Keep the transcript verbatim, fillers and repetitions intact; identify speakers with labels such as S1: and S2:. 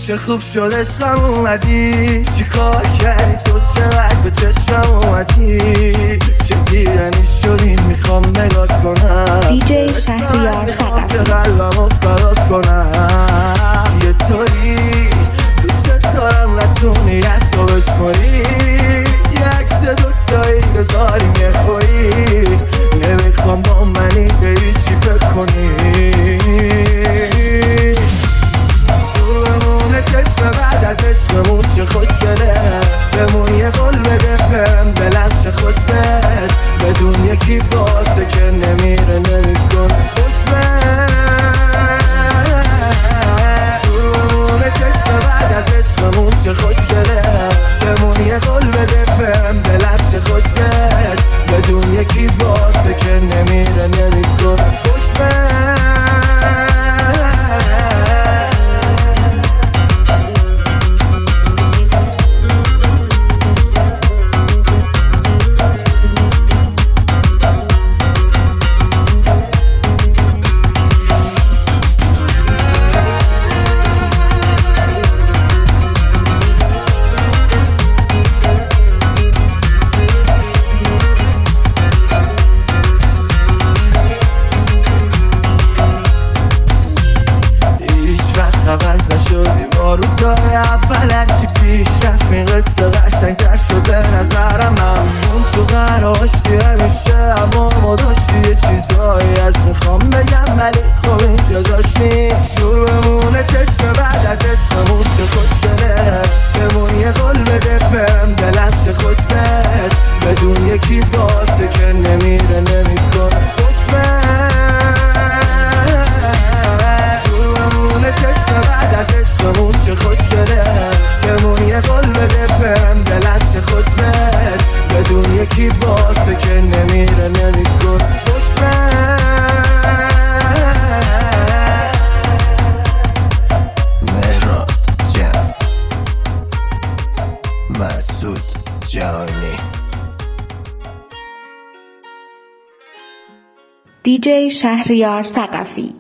S1: چه خوب شد عشقم اومدی، چی کار کردی تو چقدر به چشمم اومدی، چه دیدنی شدی میخوام نگات کنم،
S2: دیجی شهریار ثقفی
S1: قلبمو فرات کنم، یه طوری دوست دارم نتونی حتی بشماری، یه عکس دوتایی بذاریم یه خوری، نمیخوام با منی بری چی فکر کنی، دور بمونه چشم بعد از عشقمون چه خوشگله، بمون یه قول بده برم دلم چه خوشبت، بدون یکی باته که نمیره نمیکن خوشبت، دور بمونه چشم بعد از عشقمون چه خوشگله، بمون یه قول بده برم دلم چه خوشبت، بدون یکی باته که نمیره نمیکن خوشبت. عوض نشدی با روزای اول هرچی پیش رفت این قصه قشنگ‌تر شده نظرم همون تو قراشتی همیشه هوامو داشتی یه چیزایی از میخوام بگم ولی خب اینجا داشتی دور بمونه چشم بعد از عشقمون چه خوشگله بمون یه قول بده برم دلم چه خوشبت بدون یکی باته که نمیره نمیکن خوشبت چشم بعد از عشقمون چه خوشگله بمون یه قول بده برم دلت چه خوشبت بدون یکی باته که نمیره نمیکن خوشبت. مهراد جان مسعود جانی
S2: دیجی شهریار ثقفی